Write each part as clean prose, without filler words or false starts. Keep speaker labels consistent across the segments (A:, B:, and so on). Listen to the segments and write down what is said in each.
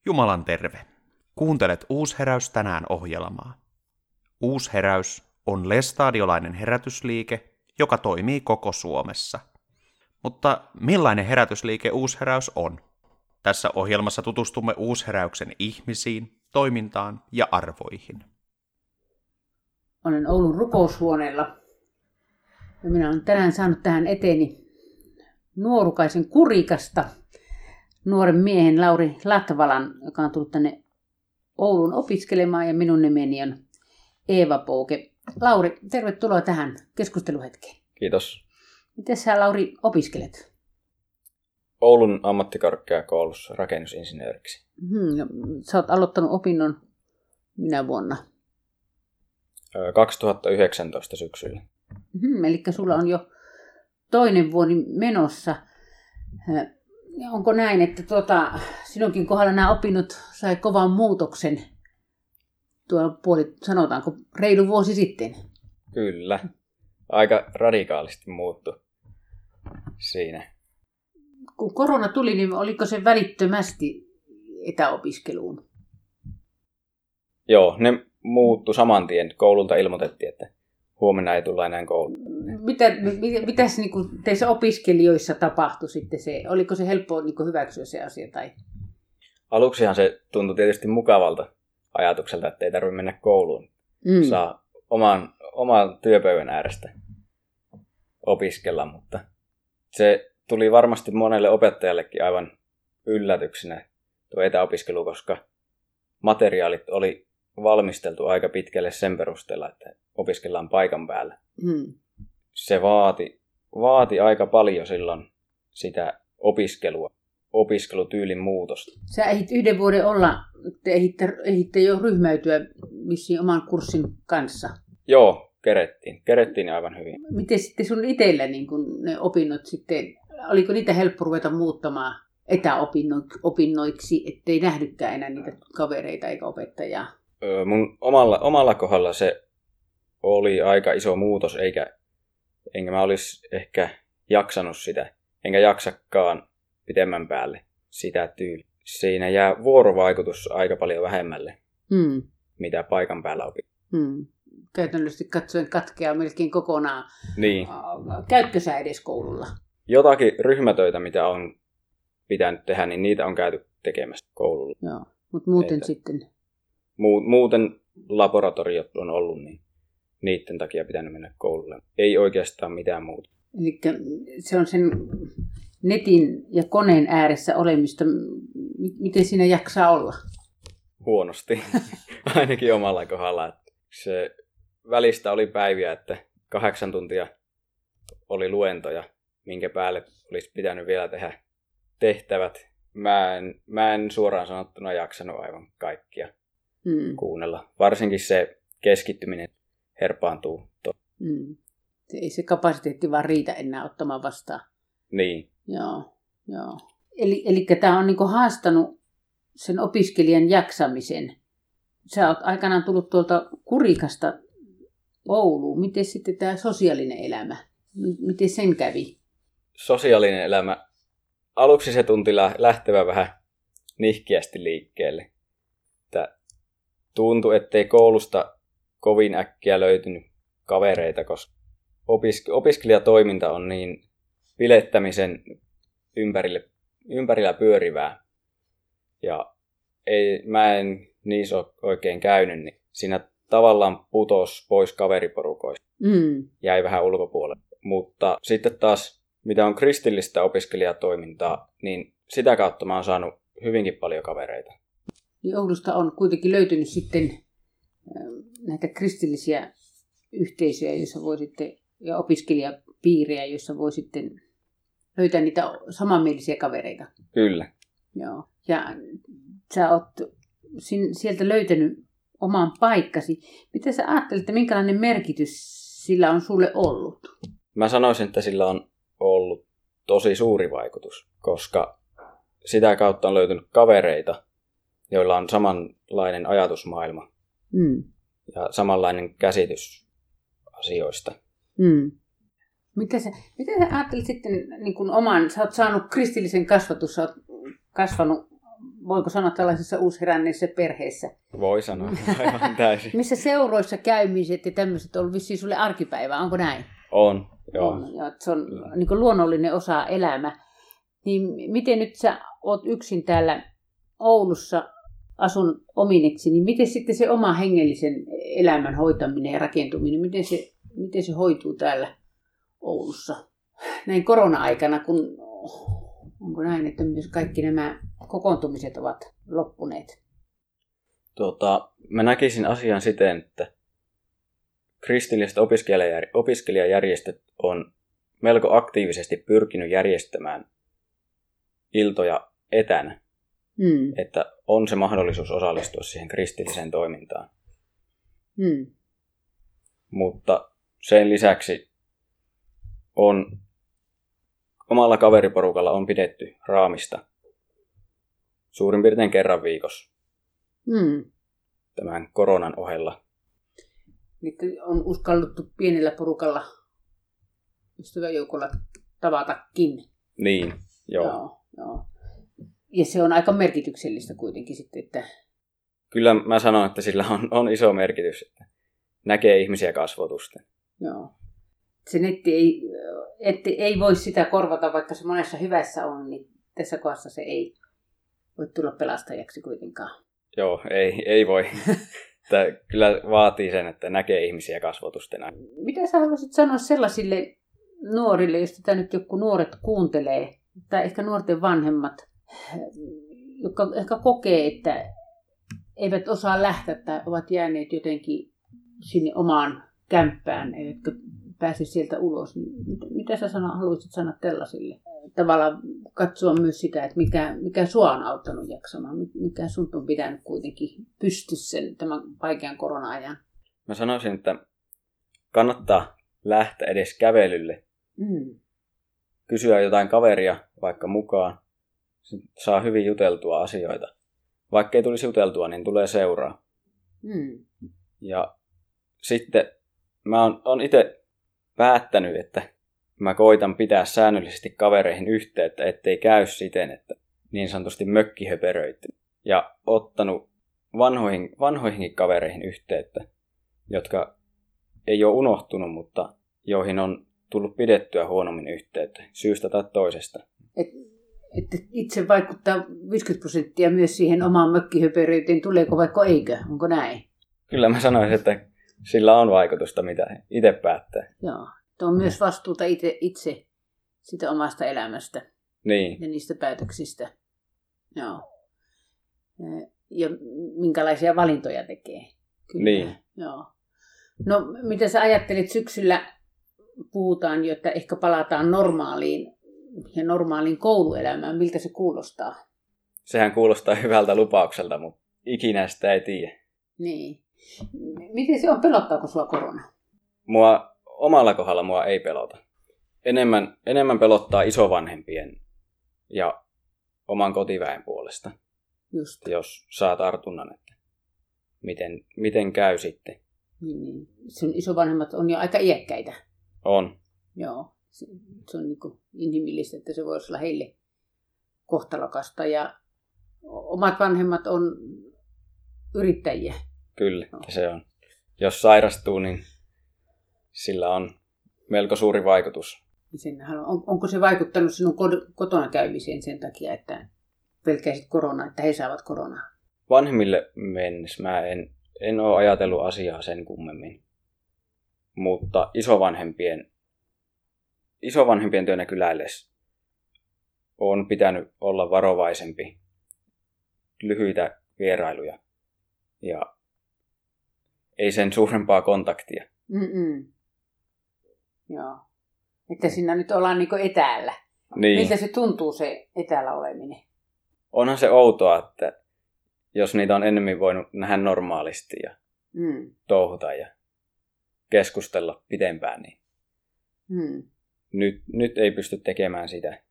A: Jumalan terve. Kuuntelet Uusheräys tänään -ohjelmaa. Uusheräys on lestadiolainen herätysliike, joka toimii koko Suomessa. Mutta millainen herätysliike Uusheräys on? Tässä ohjelmassa tutustumme Uusheräyksen ihmisiin, toimintaan ja arvoihin.
B: Olen Oulun rukoushuoneella ja minä olen tänään saanut tähän eteeni nuorukaisen Kurikasta nuoren miehen Lauri Latvalan, joka on tullut tänne Ouluun opiskelemaan, ja minun nimeni on Eeva Pouke. Lauri, tervetuloa tähän keskusteluhetkeen.
C: Kiitos.
B: Miten sä, Lauri, opiskelet?
C: Oulun ammattikorkeakoulussa rakennusinsinööriksi.
B: Sä oot aloittanut opinnon minä vuonna?
C: 2019 syksyllä.
B: Eli sulla on jo toinen vuosi menossa. Onko näin, että sinunkin kohdalla nämä opinnot sai kovan muutoksen tuolla sanotaanko reilu vuosi sitten?
C: Kyllä. Aika radikaalisti muuttui siinä.
B: Kun korona tuli, niin oliko se välittömästi etäopiskeluun?
C: Joo, ne muuttui saman tien. Koululta ilmoitettiin, että huomenna ei tulla enää kouluun.
B: Mitäs niin teissä opiskelijoissa tapahtui sitten se? Oliko se helppoa niin hyväksyä se asia? Tai?
C: Aluksihan se tuntui tietysti mukavalta ajatukselta, että ei tarvitse mennä kouluun. Saa oman työpöydän äärestä opiskella, mutta se tuli varmasti monelle opettajallekin aivan yllätyksenä tuo etäopiskelu, koska materiaalit oli valmisteltu aika pitkälle sen perusteella, että opiskellaan paikan päällä. Se vaati aika paljon silloin sitä opiskelutyylin muutosta.
B: Sä ehdit yhden vuoden olla, te ehditte jo ryhmäytyä vissiin oman kurssin kanssa.
C: Joo, kerettiin aivan hyvin.
B: Miten sitten sun itsellä niin kun ne opinnot sitten, oliko niitä helppo ruveta muuttamaan etäopinnoiksi, ettei nähdykään enää niitä kavereita eikä opettajaa?
C: Mun omalla kohdalla se oli aika iso muutos, enkä mä olisi ehkä jaksanut sitä, enkä jaksakaan pitemmän päälle sitä tyyliä. Siinä jää vuorovaikutus aika paljon vähemmälle, mitä paikan päällä opin.
B: Käytännössä katsoen katkeaa melkein kokonaan.
C: Niin.
B: Käytkö sä edes koululla?
C: Jotakin ryhmätöitä, mitä on pitänyt tehdä, niin niitä on käyty tekemässä koululla.
B: Joo, mutta muuten sitten?
C: Muuten laboratoriot on ollut, niin niiden takia pitänyt mennä koululle. Ei oikeastaan mitään muuta.
B: Eli se on sen netin ja koneen ääressä olemista. Miten siinä jaksaa olla?
C: Huonosti, ainakin omalla kohdalla. Se välistä oli päiviä, että 8 tuntia oli luentoja, minkä päälle olisi pitänyt vielä tehdä tehtävät. Mä en suoraan sanottuna jaksanut aivan kaikkia kuunnella. Varsinkin se keskittyminen herpaantuu.
B: Ei se kapasiteetti vaan riitä enää ottamaan vastaan.
C: Niin.
B: Joo. Eli tämä on niinku haastanut sen opiskelijan jaksamisen. Sä oot aikanaan tullut tuolta Kurikasta Ouluun. Miten sitten tämä sosiaalinen elämä? Miten sen kävi?
C: Sosiaalinen elämä. Aluksi se tunti lähtevä vähän nihkeästi liikkeelle. Tuntui, ettei koulusta kovin äkkiä löytynyt kavereita, koska opiskelijatoiminta on niin bilettämisen ympärillä pyörivää. Ja mä en niissä ole oikein käynyt, niin siinä tavallaan putosi pois kaveriporukoista. Jäi vähän ulkopuolelle. Mutta sitten taas, mitä on kristillistä opiskelijatoimintaa, niin sitä kautta mä oon saanut hyvinkin paljon kavereita.
B: Niin Oulusta on kuitenkin löytynyt sitten näitä kristillisiä yhteisöjä, joissa voi sitten, ja opiskelijapiirejä, joissa voi sitten löytää niitä samanmielisiä kavereita.
C: Kyllä.
B: Joo. Ja sä oot sieltä löytänyt oman paikkasi. Mitä sä ajattelet, että minkälainen merkitys sillä on sulle ollut?
C: Mä sanoisin, että sillä on ollut tosi suuri vaikutus, koska sitä kautta on löytynyt kavereita, joilla on samanlainen ajatusmaailma ja samanlainen käsitys asioista.
B: Mitä sä ajattelit sitten niin kuin sä oot saanut kristillisen kasvatus, sä oot kasvanut voiko sanoa tällaisessa uusheränneessä perheessä?
C: Voi sanoa, aivan täysin.
B: Missä seuroissa käymiset ja tämmöiset on vissiin sulle arkipäivää, onko näin?
C: On, joo.
B: On, ja se on niin kuin luonnollinen osa elämää. Niin miten nyt sä oot yksin täällä Oulussa, asun omineksi, niin miten sitten se oma hengellisen elämän hoitaminen ja rakentuminen, miten se hoituu täällä Oulussa? Näin korona-aikana, kun onko näin, että myös kaikki nämä kokoontumiset ovat loppuneet?
C: Mä näkisin asian siten, että kristilliset opiskelijajärjestöt on melko aktiivisesti pyrkinyt järjestämään iltoja etänä, että on se mahdollisuus osallistua siihen kristilliseen toimintaan. Mutta sen lisäksi omalla kaveriporukalla on pidetty raamista suurin piirtein kerran viikossa tämän koronan ohella.
B: Nyt on uskalluttu pienellä porukalla ystäväjoukolla tavatakin.
C: Niin, joo.
B: Joo. Ja se on aika merkityksellistä kuitenkin sitten, että...
C: Kyllä mä sanon, että sillä on iso merkitys, että näkee ihmisiä kasvotusten.
B: Joo. Se netti ei voi sitä korvata, vaikka se monessa hyvässä on, niin tässä kohdassa se ei voi tulla pelastajaksi kuitenkaan.
C: Joo, ei voi. Kyllä vaatii sen, että näkee ihmisiä kasvotusten.
B: Mitä sä haluaisit sanoa sellaisille nuorille, jos tätä nyt joku nuoret kuuntelee, tai ehkä nuorten vanhemmat, jotka ehkä kokee, että eivät osaa lähteä tai ovat jääneet jotenkin sinne omaan kämppään, eivätkä pääse sieltä ulos. Mitä sä haluaisit sanoa tällaisille? Tavallaan katsoa myös sitä, että mikä sua on auttanut jaksamaan, mikä sun on pitänyt kuitenkin pystyssä tämän vaikean korona-ajan.
C: Mä sanoisin, että kannattaa lähteä edes kävelylle. Kysyä jotain kaveria vaikka mukaan. Saa hyvin juteltua asioita. Vaikka ei tulisi juteltua, niin tulee seuraa. Ja sitten mä oon itse päättänyt, että mä koitan pitää säännöllisesti kavereihin yhteyttä, ettei käy siten, että niin sanotusti mökkihöperöity. Ja ottanut vanhoihinkin kavereihin yhteyttä, jotka ei ole unohtunut, mutta joihin on tullut pidettyä huonommin yhteyttä syystä tai toisesta.
B: Että itse vaikuttaa 50% myös siihen omaan mökkihöperyyteen, tuleeko vaikka eikö, onko näin?
C: Kyllä mä sanoisin, että sillä on vaikutusta, mitä itse päättää.
B: Joo, tuo on myös vastuuta itse sitä omasta elämästä.
C: Niin.
B: Ja niistä päätöksistä. Joo. Ja minkälaisia valintoja tekee. Kyllä.
C: Niin.
B: Joo. No, mitä sä ajattelit syksyllä, puhutaan jo, että ehkä palataan normaaliin kouluelämään. Miltä se kuulostaa?
C: Sehän kuulostaa hyvältä lupaukselta, mutta ikinä sitä ei tiedä.
B: Niin. Miten se on? Pelottaako sua korona?
C: Omalla kohdalla mua ei pelota. Enemmän pelottaa isovanhempien ja oman kotiväen puolesta.
B: Just.
C: Jos saa tartunnan, että miten käy sitten.
B: Niin. Sun isovanhemmat on jo aika iäkkäitä.
C: On.
B: Joo. Se on niin kuin inhimillistä, että se voisi olla heille kohtalokasta. Ja omat vanhemmat on yrittäjiä.
C: Kyllä, se on. Jos sairastuu, niin sillä on melko suuri vaikutus.
B: Onko se vaikuttanut sinun kotona käymiseen sen takia, että pelkäisit koronaa, että he saavat koronaa?
C: Vanhemmille mennessä mä en ole ajatellut asiaa sen kummemmin. Mutta isovanhempien työnä kyläillessä on pitänyt olla varovaisempi, lyhyitä vierailuja ja ei sen suurempaa kontaktia.
B: Joo. Että siinä nyt ollaan niin kuin etäällä.
C: Niin.
B: Miltä se tuntuu se etäällä oleminen?
C: Onhan se outoa, että jos niitä on enemmän voinut nähdä normaalisti ja touhuta ja keskustella pitempään, niin nyt ei pysty tekemään sitä.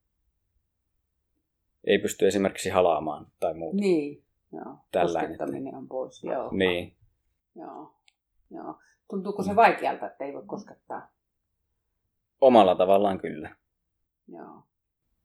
C: Ei pysty esimerkiksi halaamaan tai muuta.
B: Niin, joo.
C: Tällainen.
B: Koskettaminen on pois, joo.
C: Niin.
B: Joo. Tuntuuko se vaikealta, että ei voi koskettaa?
C: Omalla tavallaan kyllä.
B: Joo.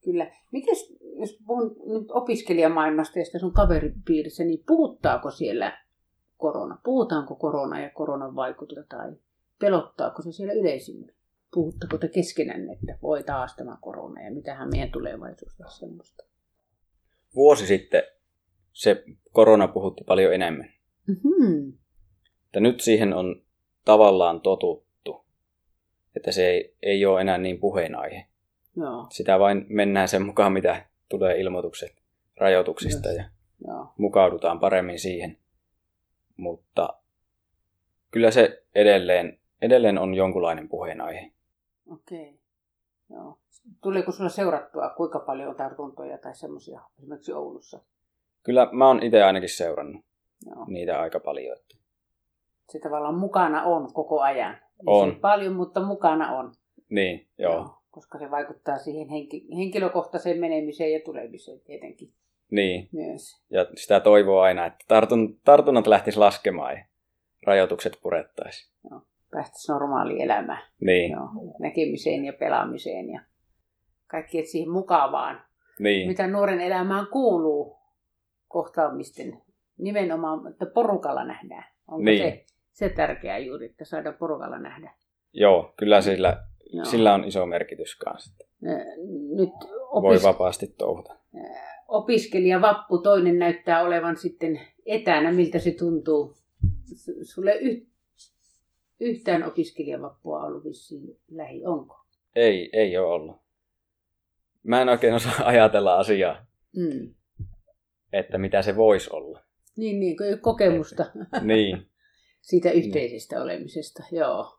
B: Kyllä. Mites, jos puhun nyt opiskelijamaailmasta ja sitä sun kaveripiirissä, niin puhuttaako siellä korona? Puhutaanko korona ja koronan vaikutusta tai pelottaako se siellä yleisimmin? Puhuttako te keskenänne, että voi taas tämä korona ja mitähän meidän tulevaisuus on semmoista?
C: Vuosi sitten se korona puhutti paljon enemmän.
B: Mm-hmm.
C: Että nyt siihen on tavallaan totuttu, että se ei ole enää niin puheenaihe.
B: Joo.
C: Sitä vain mennään sen mukaan, mitä tulee ilmoitukset rajoituksista ja mukaudutaan paremmin siihen. Mutta kyllä se edelleen on jonkunlainen puheenaihe.
B: Okei. Joo. Tuleeko sulla seurattua, kuinka paljon on tartuntoja tai semmoisia esimerkiksi Oulussa?
C: Kyllä mä oon itse ainakin seurannut niitä aika paljon.
B: Se tavallaan mukana on koko ajan.
C: On.
B: Se paljon, mutta mukana on.
C: Niin, joo.
B: Koska se vaikuttaa siihen henkilökohtaiseen menemiseen ja tulemiseen tietenkin.
C: Niin.
B: Myös.
C: Ja sitä toivoo aina, että tartunnat lähtisi laskemaan ja rajoitukset purettaisiin.
B: Joo. Päästäisiin normaaliin elämään.
C: Niin.
B: Joo. Näkemiseen ja pelaamiseen ja kaikkeen siihen mukavaan.
C: Niin.
B: Mitä nuoren elämään kuuluu kohtaamisten. Nimenomaan, että porukalla nähdään. Onko
C: niin.
B: se tärkeää juuri, että saadaan porukalla nähdä?
C: Joo, kyllä sillä on iso merkitys kanssa.
B: Nyt
C: voi vapaasti touhuta.
B: Opiskelijavappu toinen näyttää olevan sitten etänä. Miltä se tuntuu? Sulle yhtään opiskelijavappua ollut vissiin lähi, onko?
C: Ei ole ollut. Mä en oikein osaa ajatella asiaa, että mitä se voisi olla.
B: Niin, kokemusta
C: niin.
B: siitä yhteisestä olemisesta, joo.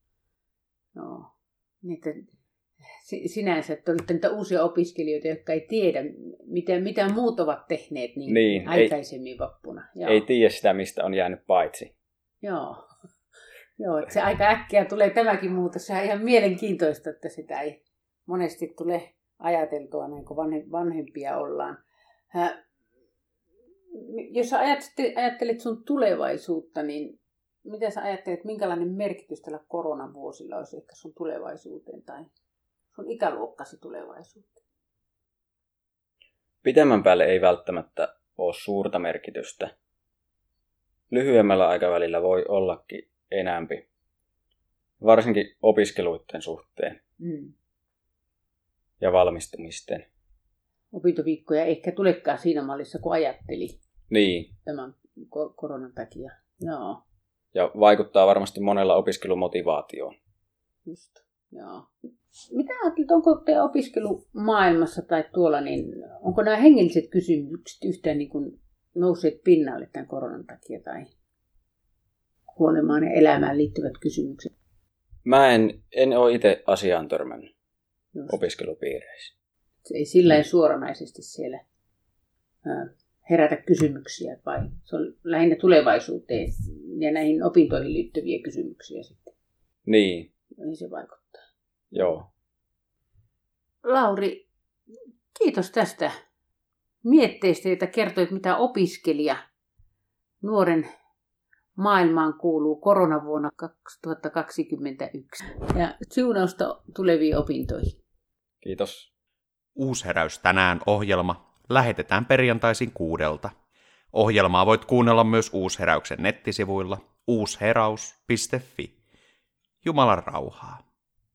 B: Sinänsä, että olette niitä uusia opiskelijoita, jotka ei tiedä, mitä muut ovat tehneet niin aikaisemmin vappuna. Joo.
C: Ei tiedä sitä, mistä on jäänyt paitsi.
B: Joo, että se aika äkkiä tulee tämäkin muutos. Se on ihan mielenkiintoista, että sitä ei monesti tule ajateltua, niin kuin vanhempia ollaan. Jos ajattelet sun tulevaisuutta, niin mitä sä ajattelet, minkälainen merkitys tällä koronavuosilla olisi ehkä sun tulevaisuuteen tai sun ikäluokkasi tulevaisuuteen?
C: Pitemmän päälle ei välttämättä ole suurta merkitystä. Lyhyemmällä aikavälillä voi ollakin enämpi, varsinkin opiskeluiden suhteen ja valmistumisten.
B: Opintoviikkoja ehkä tulekaan siinä mallissa, kun ajatteli tämän koronan takia. Joo.
C: Ja vaikuttaa varmasti monella opiskelumotivaatioon.
B: Just, joo. Mitä ajattelet, onko te opiskelumaailmassa tai tuolla, niin onko nämä hengelliset kysymykset yhtään niin kuin nousseet pinnalle tämän koronan takia tai kuolemaan ja elämään liittyvät kysymykset?
C: Mä en ole itse asiaan törmännyt opiskelupiireissä.
B: Se ei sillä suoranaisesti siellä herätä kysymyksiä, vai se on lähinnä tulevaisuuteen ja näihin opintoihin liittyviä kysymyksiä sitten.
C: Niin.
B: Niin se vaikuttaa.
C: Joo.
B: Lauri, kiitos tästä mietteistä, jota kertoit, mitä opiskelija nuoren maailmaan kuuluu koronavuonna 2021. Ja siunausta tuleviin opintoihin.
C: Kiitos.
A: Uusheräys tänään -ohjelma lähetetään perjantaisin 6. Ohjelmaa voit kuunnella myös Uusheräyksen nettisivuilla uusheraus.fi. Jumalan rauhaa.